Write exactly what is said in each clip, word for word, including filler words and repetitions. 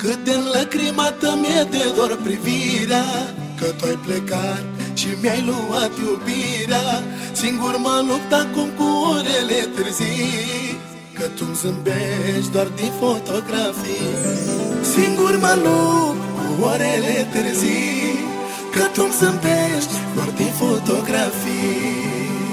Cât de înlăcrimată mi-e de dor privirea, că tu-ai plecat și mi-ai luat iubirea. Singur mă lupt acum cu orele târzii, că tu-mi zâmbești doar din fotografii. Singur mă lupt cu orele târzii, că tu-mi zâmbești doar din fotografii.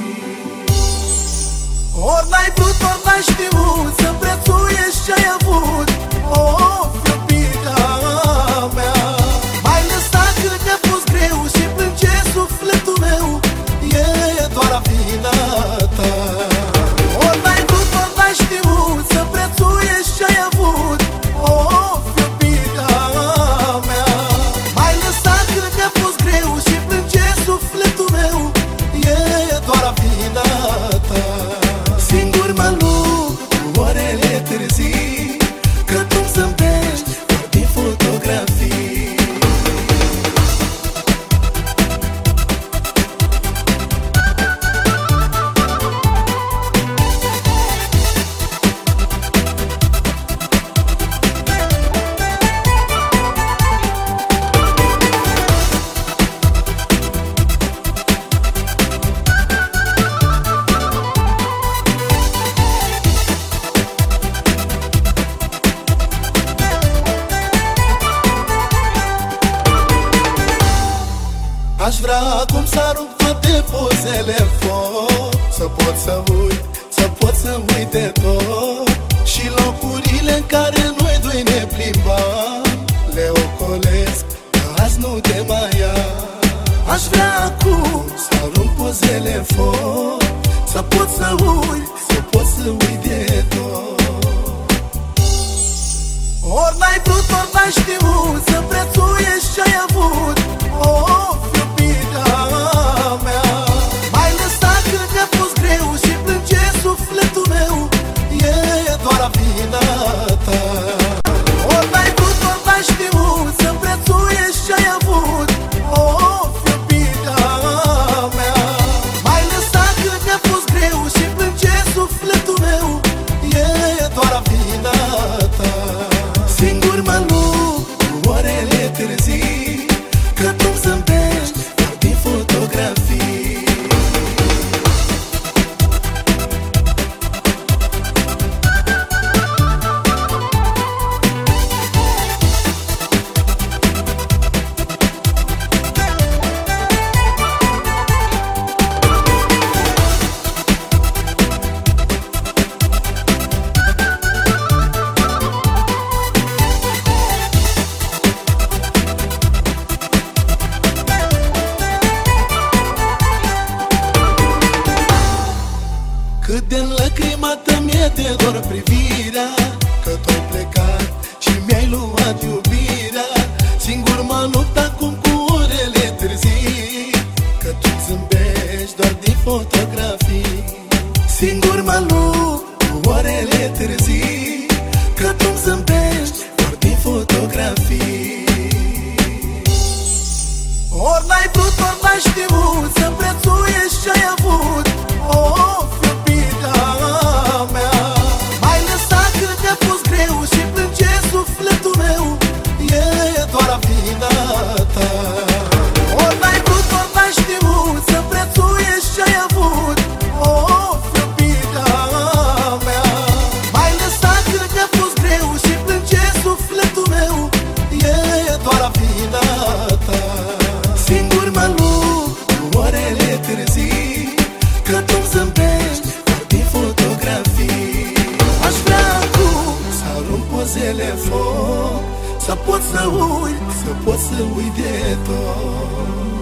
Ori n-ai vrut, ori n-ai știut să prețuiești ce-ai avut. Of, iubirea mea, m-ai lăsat când mi-a fost greu și plânge sufletul meu, e doar vina ta. Ori n-ai vrut, ori n-ai știut să prețuiești ce-ai avut. Of, iubirea mea, m-ai lăsat când mi-a fost greu și plânge sufletul meu, e doar vina ta. Singur mă lupt cu orele târzii, că tu-mi zâmbești doar din fotografii. Aș vrea acum să arunc toate pozele în foc, să pot să uit, să pot să uit de tot. Și locurile în care noi doi ne plimbam, le ocolesc, că azi nu te mai am. Aș vrea acum să arunc pozele în foc, să pot să uit, să pot să uit de tot. Ori n-ai vrut, ori n-ai știut să prețuiești ce-ai avut. Of, iubirea mea, m-ai lăsat când mi-a fost greu și plânge sufletul meu, e doar vina ta. Ori n-ai vrut, ori n-ai știut să prețuiești ce-ai avut. Of, iubirea mea, m-ai lăsat când mi-a fost greu și plânge sufletul meu, e doar vina ta. Singur mă lupt cu orele târzii, că tu-mi zâmbești doar din fotografii. Cât de înlăcrimată mi-e de dor privirea, că tu-ai plecat și mi-ai luat iubirea. Singur mă lupt acum cu orele târzii, că tu-mi zâmbești doar din fotografii. Singur mă lupt cu orele târzii, că tu-mi zâmbești doar din fotografii. Ori n-ai vrut, ori n-ai știut să prețuiești ce-ai avut. Of, iubirea mea, m-ai lăsat când mi-a fost greu și plânge sufletul meu, e doar vina ta. Ori n-ai vrut, ori n-ai știut să prețuiești ce-ai avut. Of, iubirea mea, m-ai lăsat când mi-a fost greu și plânge sufletul meu, e doar vina ta. Singur mă lupt cu orele târzii, că tu-mi zâmbești doar din fotografii. Aș vrea acum să arunc pozele în foc, să pot să uit, să pot să uit de tot.